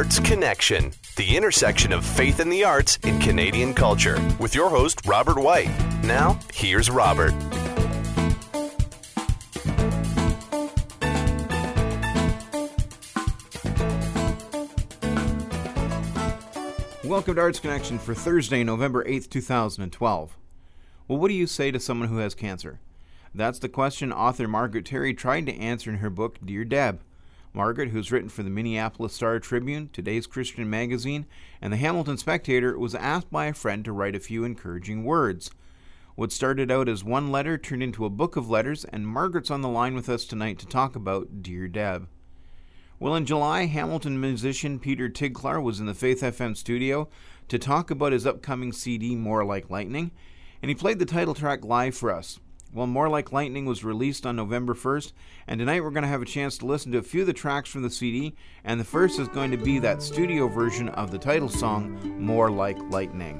Arts Connection, the intersection of faith and the arts in Canadian culture, with your host, Robert White. Now, here's Robert. Welcome to Arts Connection for Thursday, November 8th, 2012. Well, what do you say to someone who has cancer? That's the question author Margaret Terry tried to answer in her book, Dear Deb. Margaret, who's written for the Minneapolis Star-Tribune, Today's Christian Magazine, and the Hamilton Spectator, was asked by a friend to write a few encouraging words. What started out as one letter turned into a book of letters, and Margaret's on the line with us tonight to talk about Dear Deb. Well, in July, Hamilton musician Peter Tigelaar was in the Faith FM studio to talk about his upcoming CD, More Like Lightning, and he played the title track live for us. Well, More Like Lightning was released on November 1st, and tonight we're going to have a chance to listen to a few of the tracks from the CD, and the first is going to be that studio version of the title song, More Like Lightning.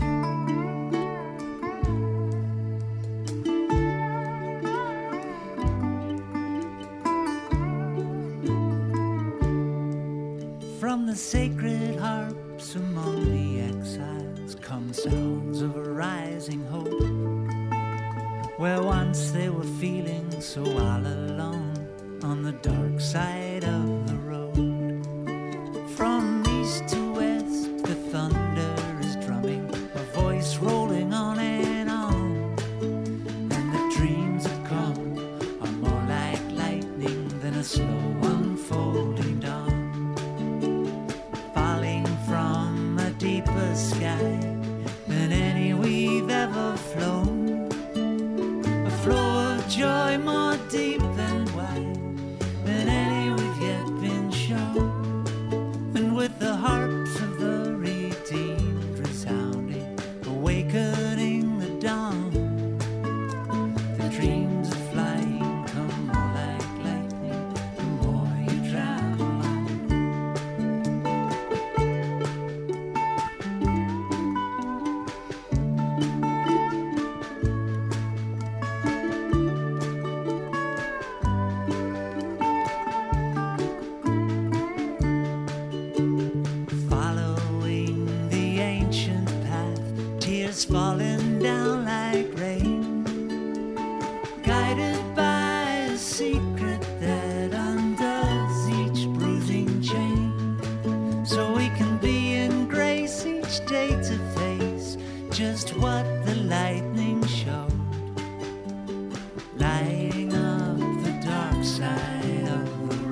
From the sacred harps among the exiles come sounds of a rising hope, where once they were feeling so all alone on the dark side of the road. From east to west the thunder is drumming, a voice rolling on, and the dreams that come are more like lightning than a slow unfolding dawn, falling from a deeper sky than any we've ever flown. Flow of joy more deep than wide than any we've yet been shown, and with the harps of the redeemed resounding, awakening the dawn, the dreams of flying come more like lightning the more you travel on. Falling down like rain, guided by a secret that undoes each bruising chain, so we can be in grace each day to face just what the lightning showed, lighting up the dark side of the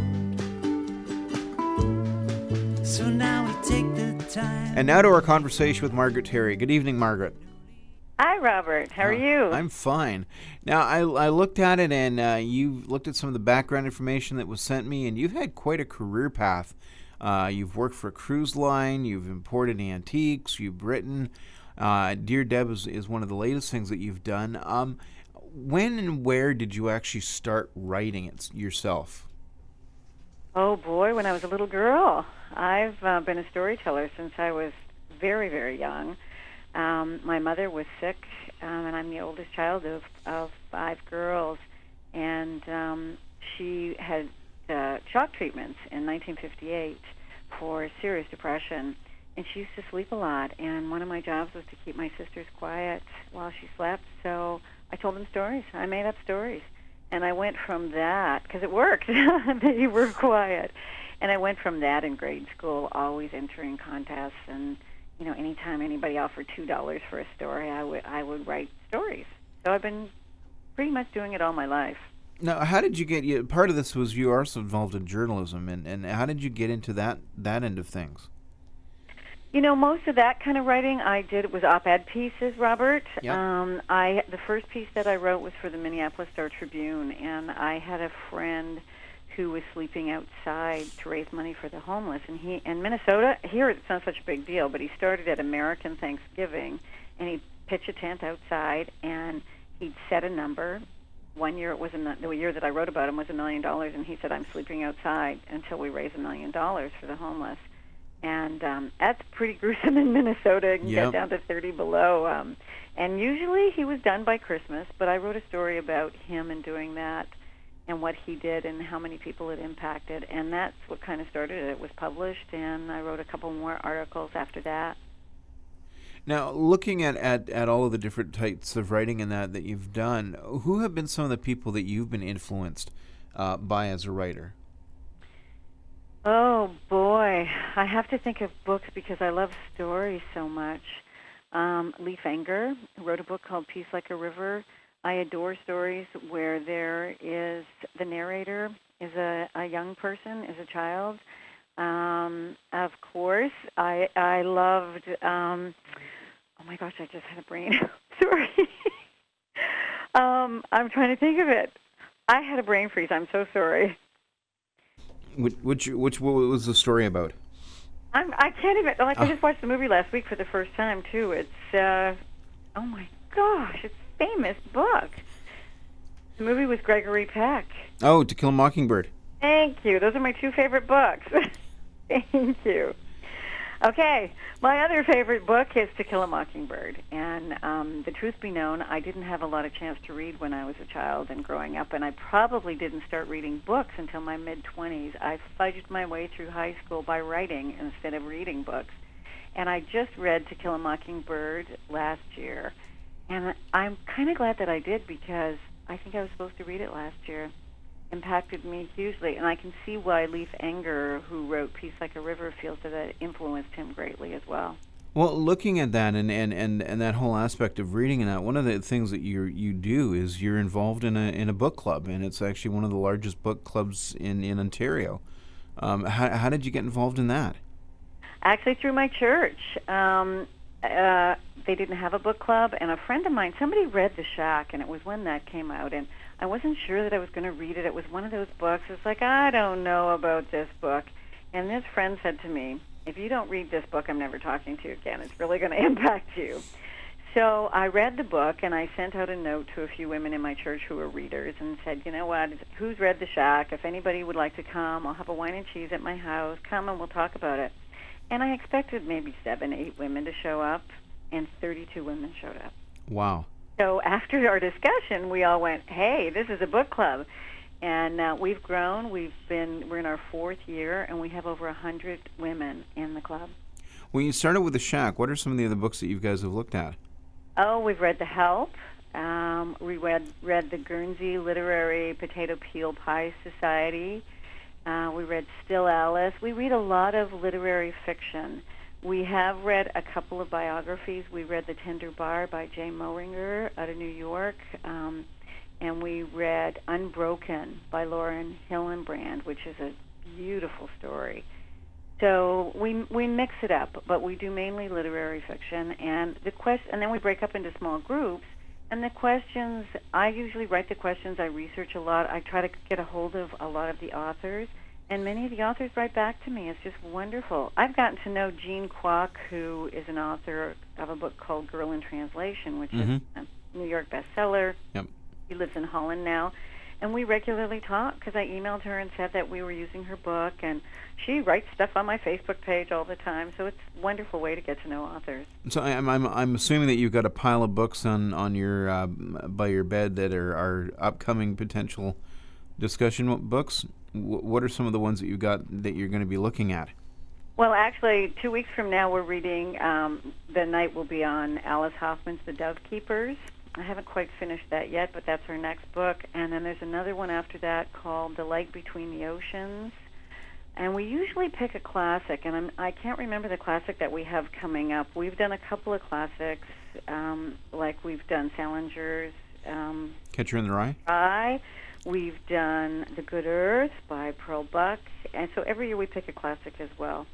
road. So now we take the time. And now to our conversation with Margaret Terry. Good evening, Margaret. Hi, Robert. How are you? I'm fine. Now, I looked at it, and you looked at some of the background information that was sent me, and you've had quite a career path. You've worked for a cruise line, you've imported antiques, you've written. Dear Deb is one of the latest things that you've done. When and where did you actually start writing it yourself? Oh, boy, when I was a little girl. I've been a storyteller since I was very, very young. My mother was sick, and I'm the oldest child of 5 girls, and she had shock treatments in 1958 for serious depression, and she used to sleep a lot, and one of my jobs was to keep my sisters quiet while she slept, so I told them stories. I made up stories, and I went from that, because it worked, they were quiet, and I went from that in grade school, always entering contests, and anytime anybody offered $2 for a story, I would write stories. So I've been pretty much doing it all my life. Now, how did you get? Part of this was you are also involved in journalism, and how did you get into that end of things? Most of that kind of writing I did was op-ed pieces, Robert. Yep. The first piece that I wrote was for the Minneapolis Star-Tribune, and I had a friend who was sleeping outside to raise money for the homeless. And he in Minnesota, here it's not such a big deal, but he started at American Thanksgiving, and he'd pitch a tent outside, and he'd set a number. One year, the year that I wrote about him was $1 million, and he said, I'm sleeping outside until we raise $1 million for the homeless. And that's pretty gruesome in Minnesota. It can get down to 30 below. And usually he was done by Christmas, but I wrote a story about him and doing that. and what he did and how many people it impacted. And that's what kind of started it. It was published, and I wrote a couple more articles after that. Now, looking at all of the different types of writing and that you've done, who have been some of the people that you've been influenced by as a writer? Oh, boy. I have to think of books because I love stories so much. Leif Enger wrote a book called Peace Like a River. I adore stories where there is the narrator is a young person, is a child. Of course, I loved, oh my gosh, I just had a brain. Sorry. I'm trying to think of it. I had a brain freeze. I'm so sorry. What was the story about? I can't even, I just watched the movie last week for the first time, too. It's, oh my gosh, it's a famous book. The movie was Gregory Peck. Oh, To Kill a Mockingbird. Thank you. Those are my two favorite books. Thank you. Okay, my other favorite book is To Kill a Mockingbird. And the truth be known, I didn't have a lot of chance to read when I was a child and growing up, and I probably didn't start reading books until my mid-20s. I fudged my way through high school by writing instead of reading books. And I just read To Kill a Mockingbird last year. And I'm kind of glad that I did because I think I was supposed to read it last year. Impacted me hugely, and I can see why Leif Enger, who wrote Peace Like a River, feels that it influenced him greatly as well. Well, looking at that and that whole aspect of reading and that, one of the things that you do is you're involved in a book club, and it's actually one of the largest book clubs in Ontario. How did you get involved in that? Actually, through my church. They didn't have a book club, and a friend of mine, somebody read The Shack, and it was when that came out, and I wasn't sure that I was going to read it. It was one of those books. It's like, I don't know about this book. And this friend said to me, if you don't read this book, I'm never talking to you again. It's really going to impact you. So I read the book, and I sent out a note to a few women in my church who were readers and said, you know what, who's read The Shack? If anybody would like to come, I'll have a wine and cheese at my house. Come and we'll talk about it. And I expected maybe 7, 8 women to show up, and 32 women showed up. Wow. So after our discussion, we all went, hey, this is a book club. And we've grown. We're in our 4th year, and we have over 100 women in the club. When you started with The Shack, what are some of the other books that you guys have looked at? Oh, we've read The Help. We read the Guernsey Literary Potato Peel Pie Society. We read Still Alice. We read a lot of literary fiction. We have read a couple of biographies. We read The Tender Bar by Jay Moehringer out of New York. And we read Unbroken by Lauren Hillenbrand, which is a beautiful story. So we mix it up, but we do mainly literary fiction. And then we break up into small groups. And the questions, I usually write the questions. I research a lot. I try to get a hold of a lot of the authors. And many of the authors write back to me. It's just wonderful. I've gotten to know Jean Kwok, who is an author of a book called Girl in Translation, which is a New York bestseller. Yep. She lives in Holland now. And we regularly talk because I emailed her and said that we were using her book. And she writes stuff on my Facebook page all the time. So it's a wonderful way to get to know authors. So I'm assuming that you've got a pile of books on your by your bed that are upcoming potential discussion books. What are some of the ones that you got that you're going to be looking at? Well, actually, 2 weeks from now, we're reading, the night will be on Alice Hoffman's The Dove Keepers. I haven't quite finished that yet, but that's her next book. And then there's another one after that called The Light Between the Oceans. And we usually pick a classic, and I can't remember the classic that we have coming up. We've done a couple of classics, like we've done Salinger's Catcher in the Rye? Rye. We've done The Good Earth by Pearl Buck. And so every year we pick a classic as well.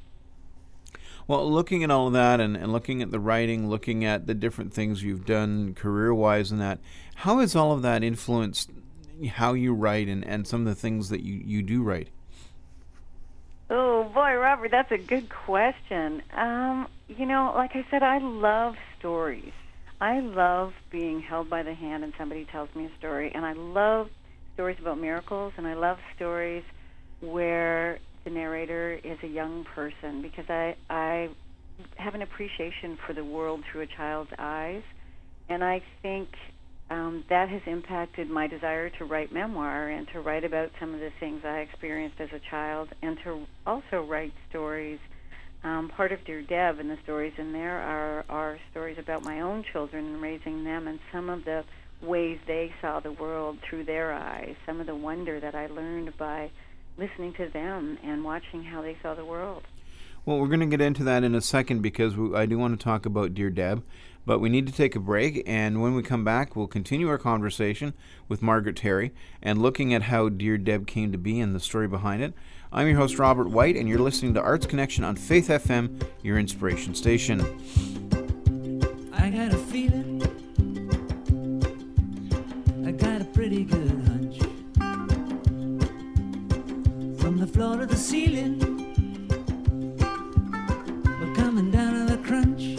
Well, looking at all of that and looking at the writing, looking at the different things you've done career-wise and that, how has all of that influenced how you write and some of the things that you do write? Oh, boy, Robert, that's a good question. Like I said, I love stories. I love being held by the hand and somebody tells me a story, and I love stories about miracles, and I love stories where the narrator is a young person, because I have an appreciation for the world through a child's eyes, and I think that has impacted my desire to write memoir and to write about some of the things I experienced as a child, and to also write stories. Part of Dear Deb and the stories in there are stories about my own children and raising them, and some of the ways they saw the world through their eyes, some of the wonder that I learned by listening to them and watching how they saw the world. Well, we're going to get into that in a second, because I do want to talk about Dear Deb, but we need to take a break, and when we come back, we'll continue our conversation with Margaret Terry and looking at how Dear Deb came to be and the story behind it. I'm your host, Robert White, and you're listening to Arts Connection on Faith FM, your inspiration station. I got a feeling, I got a pretty good hunch. From the floor to the ceiling, we're coming down to the crunch.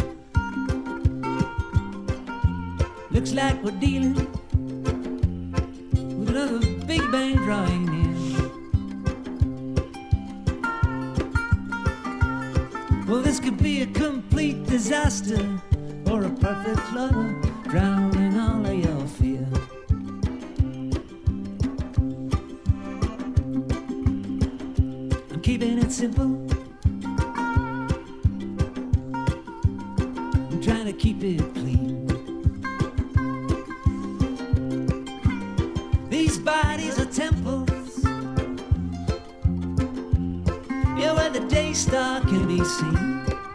Looks like we're dealing with another Big Bang drawing in. Well, this could be a complete disaster or a perfect flood, drowning all of your fear. I'm keeping it simple, I'm trying to keep it clean. These bodies are temples, yeah, where the day star can be seen.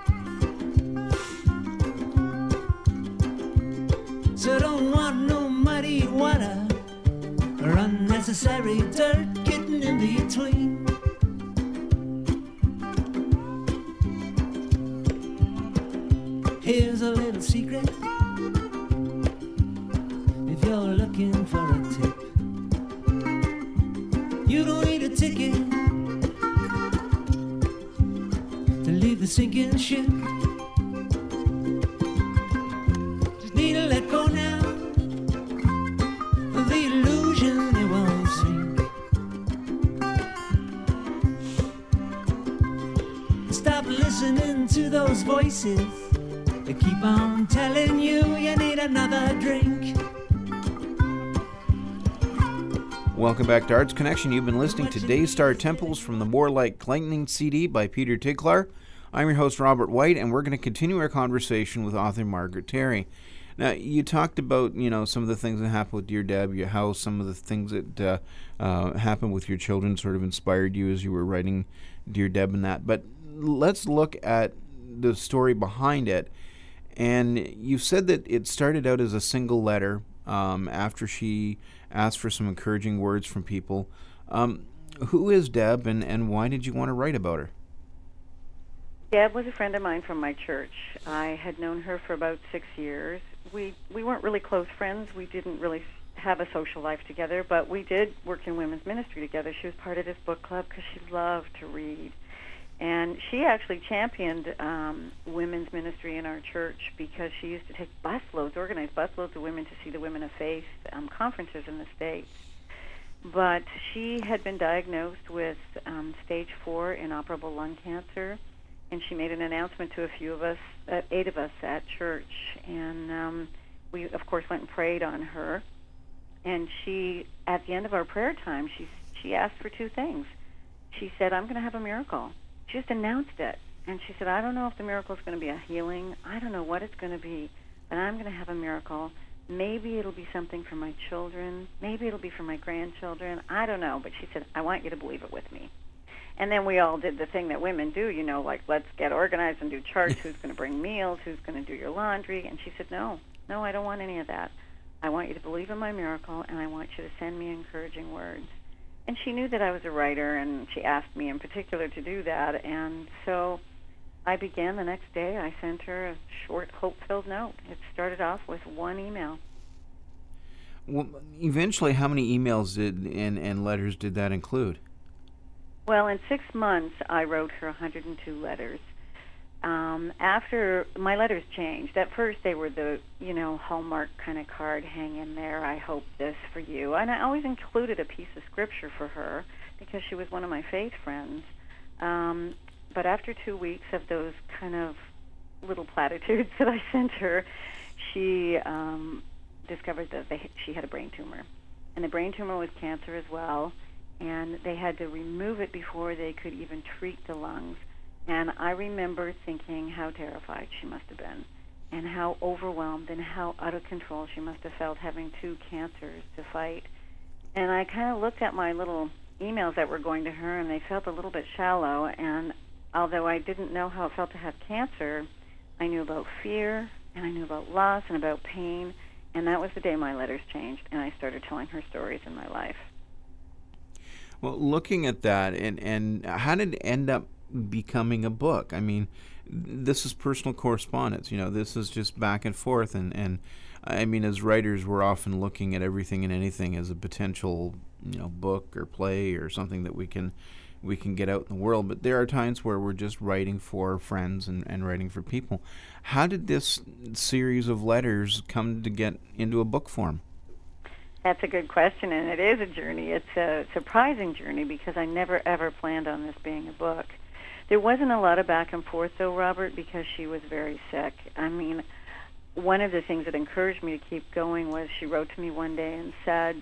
So don't want no muddy water or unnecessary dirt getting in between. Here's a little secret, if you're looking for a tip. You don't need a ticket to leave the sinking ship. Just need to let go now of the illusion it won't sink. Stop listening to those voices that keep on telling you need another drink. Welcome back to Arts Connection. You've been listening to Daystar Temples from the More Like Lightning CD by Peter Ticklar. I'm your host, Robert White, and we're going to continue our conversation with author Margaret Terry. Now, you talked about, some of the things that happened with Dear Deb, how some of the things that happened with your children sort of inspired you as you were writing Dear Deb and that. But let's look at the story behind it. And you said that it started out as a single letter after she asked for some encouraging words from people. Who is Deb, and why did you want to write about her? Deb was a friend of mine from my church. I had known her for about 6 years. We weren't really close friends. We didn't really have a social life together, but we did work in women's ministry together. She was part of this book club because she loved to read. And she actually championed women's ministry in our church because she used to take organized busloads of women to see the Women of Faith conferences in the States. But she had been diagnosed with stage 4 inoperable lung cancer, and she made an announcement to a few of us, 8 of us at church. And we, of course, went and prayed on her. And she, at the end of our prayer time, she asked for 2 things. She said, I'm going to have a miracle. She just announced it. And she said, I don't know if the miracle is going to be a healing. I don't know what it's going to be, but I'm going to have a miracle. Maybe it'll be something for my children. Maybe it'll be for my grandchildren. I don't know. But she said, I want you to believe it with me. And then we all did the thing that women do, like let's get organized and do charts. Who's going to bring meals? Who's going to do your laundry? And she said, no, I don't want any of that. I want you to believe in my miracle, and I want you to send me encouraging words. And she knew that I was a writer, and she asked me in particular to do that. And so I began the next day. I sent her a short, hope-filled note. It started off with 1 email. Well, eventually, how many emails and letters did that include? Well, in 6 months, I wrote her 102 letters. After, my letters changed. At first, they were the, Hallmark kind of card, hang in there, I hope this for you. And I always included a piece of scripture for her because she was one of my faith friends. But after 2 weeks of those kind of little platitudes that I sent her, she discovered that she had a brain tumor. And the brain tumor was cancer as well, and they had to remove it before they could even treat the lungs. And I remember thinking how terrified she must have been, and how overwhelmed and how out of control she must have felt having two cancers to fight. And I kind of looked at my little emails that were going to her, and they felt a little bit shallow. And although I didn't know how it felt to have cancer, I knew about fear, and I knew about loss and about pain. And that was the day my letters changed, and I started telling her stories in my life. Well, looking at that, and how did it end up becoming a book? I mean, this is personal correspondence. This is just back and forth. And I mean, as writers, we're often looking at everything and anything as a potential, book or play or something that we can get out in the world. But there are times where we're just writing for friends and writing for people. How did this series of letters come to get into a book form? That's a good question, and it is a journey. It's a surprising journey because I never, ever planned on this being a book. There wasn't a lot of back and forth, though, Robert, because she was very sick. I mean, one of the things that encouraged me to keep going was she wrote to me one day and said,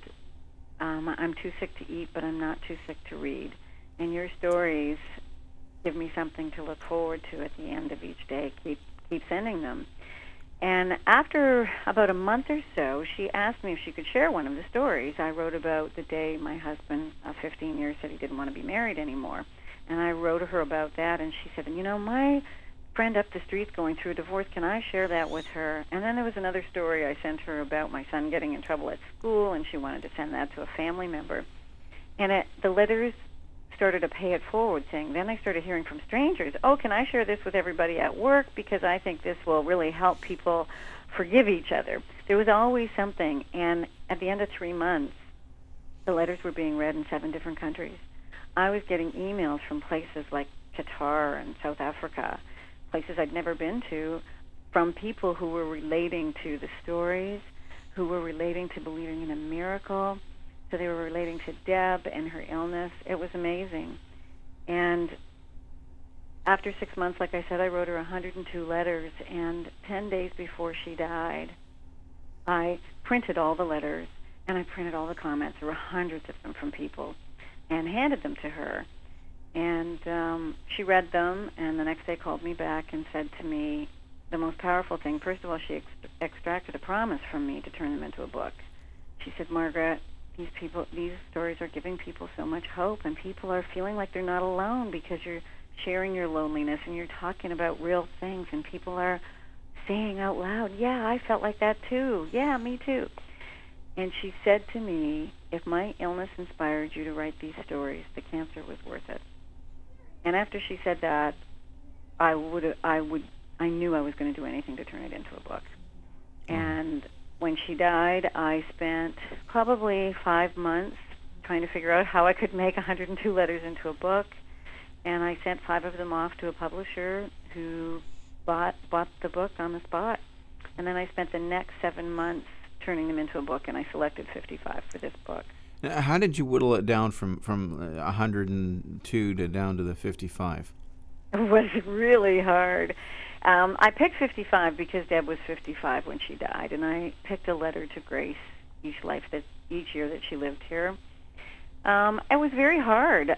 I'm too sick to eat, but I'm not too sick to read. And your stories give me something to look forward to at the end of each day. Keep sending them. And after about a month or so, she asked me if she could share one of the stories. I wrote about the day my husband, of 15 years, said he didn't want to be married anymore. And I wrote to her about that, and she said, my friend up the street's going through a divorce. Can I share that with her? And then there was another story I sent her about my son getting in trouble at school, and she wanted to send that to a family member. And the letters started to pay it forward, saying, then I started hearing from strangers, can I share this with everybody at work because I think this will really help people forgive each other. There was always something, and at the end of 3 months, the letters were being read in 7 different countries. I was getting emails from places like Qatar and South Africa, places I'd never been to, from people who were relating to the stories, who were relating to believing in a miracle. So they were relating to Deb and her illness. It was amazing. And after 6 months, like I said, I wrote her 102 letters, and 10 days before she died, I printed all the letters, and I printed all the comments. There were hundreds of them from people, and handed them to her. And she read them, and the next day called me back and said to me the most powerful thing. First of all, she extracted a promise from me to turn them into a book. She said, Margaret, these stories are giving people so much hope, and people are feeling like they're not alone because you're sharing your loneliness and you're talking about real things, and people are saying out loud, yeah, I felt like that too. Yeah, me too. And she said to me, if my illness inspired you to write these stories, the cancer was worth it. And after she said that, I knew I was going to do anything to turn it into a book. And when she died, I spent probably 5 months trying to figure out how I could make 102 letters into a book. And I sent 5 of them off to a publisher who bought the book on the spot. And then I spent the next 7 months turning them into a book, and I selected 55 for this book. Now, how did you whittle it down from 102 to down to the 55? It was really hard. I picked 55 because Deb was 55 when she died, and I picked a letter to Grace each year that she lived here. It was very hard.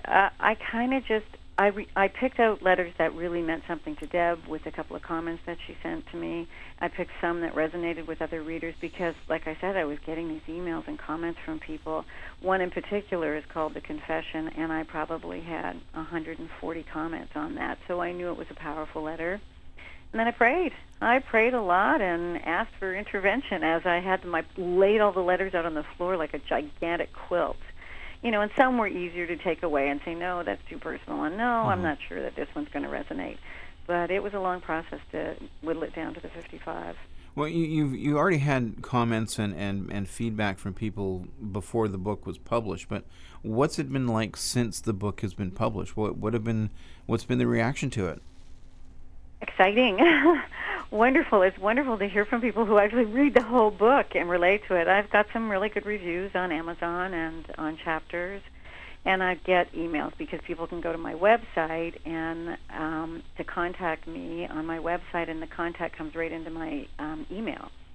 I picked out letters that really meant something to Deb with a couple of comments that she sent to me. I picked some that resonated with other readers because, like I said, I was getting these emails and comments from people. One in particular is called The Confession, and I probably had 140 comments on that, so I knew it was a powerful letter. And then I prayed. I prayed a lot and asked for intervention as I had them. I laid all the letters out on the floor like a gigantic quilt. And some were easier to take away and say, no, that's too personal, and no, I'm not sure that this one's going to resonate. But it was a long process to whittle it down to the 55. Well, you already had comments and feedback from people before the book was published, but what's it been like since the book has been published? What's been the reaction to it? Exciting. Wonderful. It's wonderful to hear from people who actually read the whole book and relate to it. I've got some really good reviews on Amazon and on Chapters, and I get emails because people can go to my website and to contact me on my website, and the contact comes right into my email.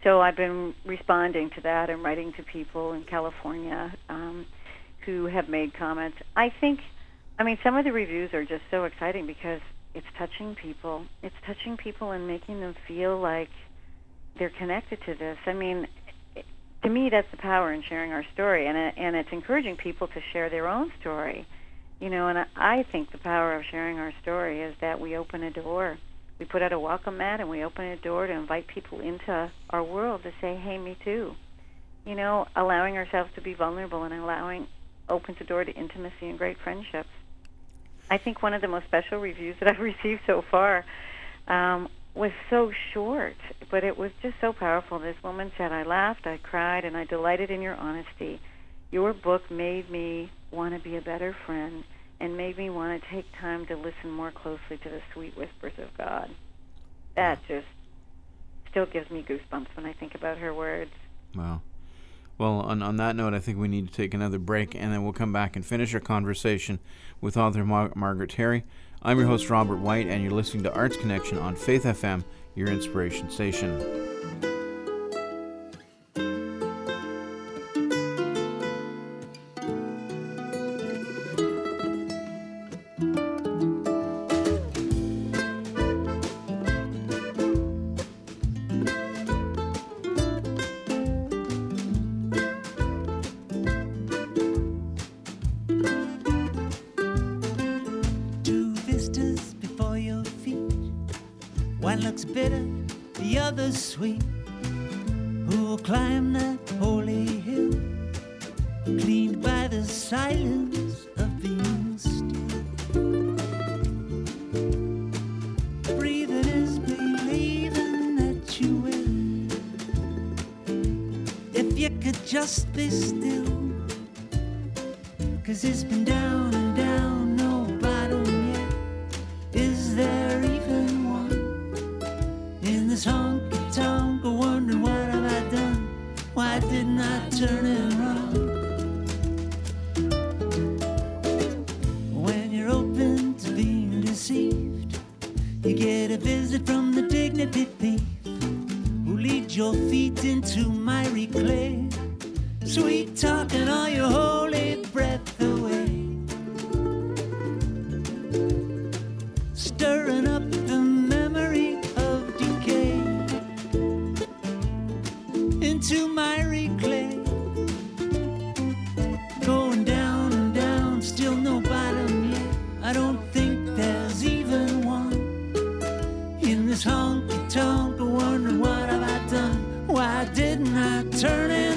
So I've been responding to that and writing to people in California who have made comments. I mean, some of the reviews are just so exciting because it's touching people. It's touching people and making them feel like they're connected to this. I mean, to me, that's the power in sharing our story, and it's encouraging people to share their own story. You know, and I think the power of sharing our story is that we open a door. We put out a welcome mat and we open a door to invite people into our world to say, hey, me too. You know, allowing ourselves to be vulnerable and opens the door to intimacy and great friendships. I think one of the most special reviews that I've received so far was so short, but it was just so powerful. This woman said, I laughed, I cried, and I delighted in your honesty. Your book made me want to be a better friend and made me want to take time to listen more closely to the sweet whispers of God. That just still gives me goosebumps when I think about her words. Wow. Well, on that note, I think we need to take another break, and then we'll come back and finish our conversation with author Margaret Terry. I'm your host, Robert White, and you're listening to Arts Connection on Faith FM, your inspiration station. One looks bitter, the other sweet. Who'll climb that holy hill, cleaned by the silence of being still? Breathing is believing that you will. If you could just be still, 'cause it's been down and down, no bottom yet. Is there even one in this honky-tonk, wondering what have I done? Why didn't I turn and run? When you're open to being deceived, you get a visit from the dignity thief who leads your feet into miry clay, sweet talking all your holy breath away, stirring up the memory of decay into miry clay, going down and down, still no bottom yet. I don't think there's even one in this honky-tonk, wondering what have I done? Why didn't I turn and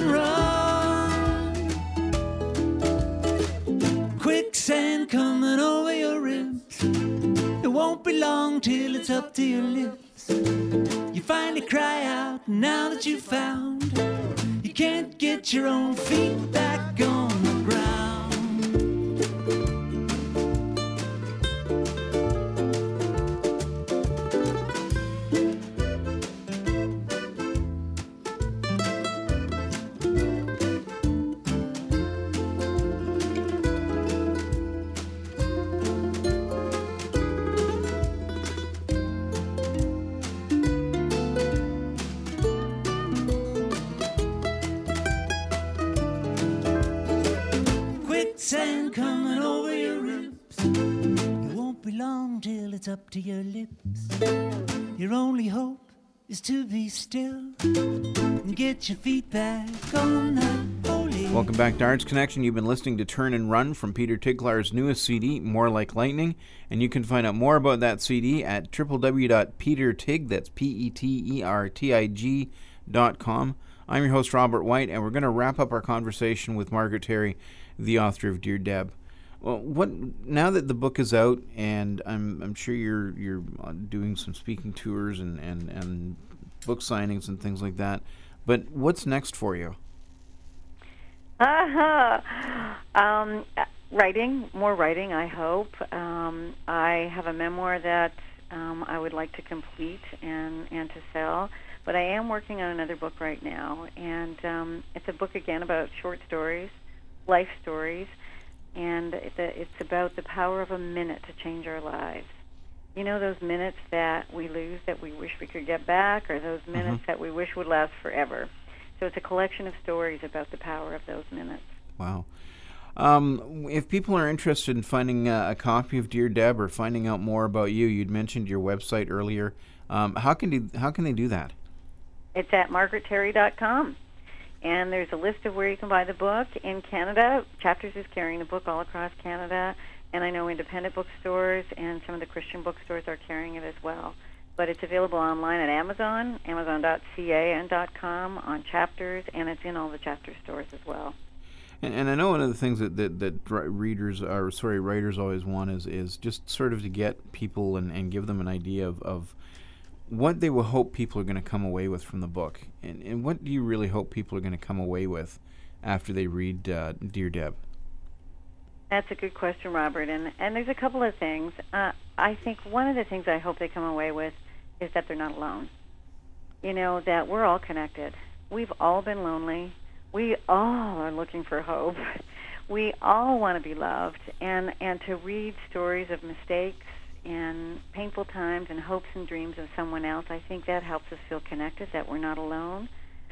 run? Quicksand coming over your ribs, it won't be long till it's up to your lips. You finally cry out now that you found you can't get your own feet back on the ground. Sand coming over your ribs, it won't be long till it's up to your lips. Your only hope is to be still and get your feet back on that holy. Welcome back to Arts Connection. You've been listening to Turn and Run from Peter Tiglar's newest CD, More Like Lightning, and you can find out more about that CD at www.petertig, that's PETERTIG.com. I'm your host, Robert White, and we're going to wrap up our conversation with Margaret Terry, the author of Dear Deb. Well, now that the book is out, and I'm sure you're doing some speaking tours and book signings and things like that, but what's next for you? Writing, more writing, I hope. I have a memoir that I would like to complete and to sell, but I am working on another book right now, and it's a book again about short stories, life stories, and it's about the power of a minute to change our lives. You know, those minutes that we lose that we wish we could get back, or those minutes that we wish would last forever. So it's a collection of stories about the power of those minutes. Wow. If people are interested in finding a copy of Dear Deb or finding out more about you, you'd mentioned your website earlier. How can they do that? It's at margaretterry.com. And there's a list of where you can buy the book. In Canada, Chapters is carrying the book all across Canada, and I know independent bookstores and some of the Christian bookstores are carrying it as well. But it's available online at Amazon, Amazon.ca and .com, on Chapters, and it's in all the Chapter stores as well. And I know one of the things that writers always want is just sort of to get people and give them an idea of what they will hope people are going to come away with from the book. And what do you really hope people are going to come away with after they read Dear Deb? That's a good question, Robert. And there's a couple of things. I think one of the things I hope they come away with is that they're not alone. You know, that we're all connected. We've all been lonely. We all are looking for hope. We all want to be loved. And to read stories of mistakes and painful times and hopes and dreams of someone else, I think that helps us feel connected, that we're not alone.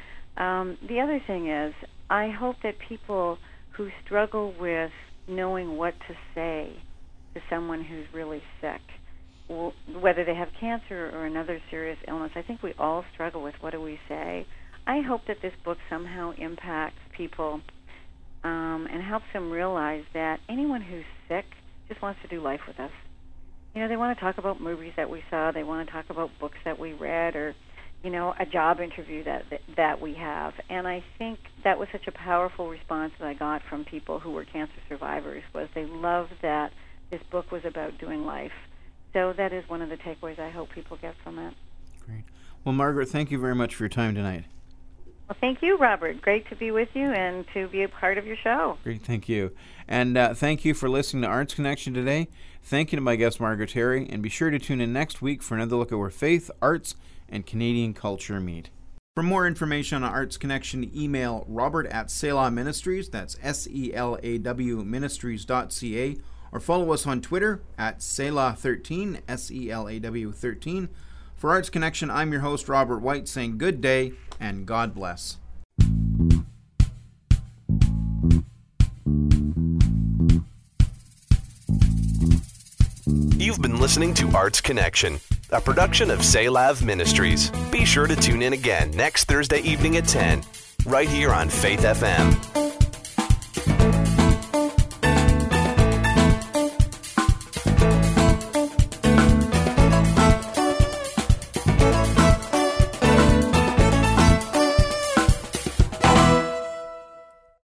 The other thing is, I hope that people who struggle with knowing what to say to someone who's really sick, whether they have cancer or another serious illness, I think we all struggle with what do we say. I hope that this book somehow impacts people and helps them realize that anyone who's sick just wants to do life with us. You know, they want to talk about movies that we saw. They want to talk about books that we read, or, you know, a job interview that we have. And I think that was such a powerful response that I got from people who were cancer survivors, was they loved that this book was about doing life. So that is one of the takeaways I hope people get from it. Great. Well, Margaret, thank you very much for your time tonight. Well, thank you, Robert. Great to be with you and to be a part of your show. Great, thank you. And thank you for listening to Arts Connection today. Thank you to my guest, Margaret Terry, and be sure to tune in next week for another look at where faith, arts, and Canadian culture meet. For more information on Arts Connection, email Robert@Selah Ministries, that's SELAW Ministries.ca, or follow us on Twitter @Selah13, SELAW13. For Arts Connection, I'm your host, Robert White, saying good day and God bless. You've been listening to Arts Connection, a production of Selah Ministries. Be sure to tune in again next Thursday evening at 10, right here on Faith FM.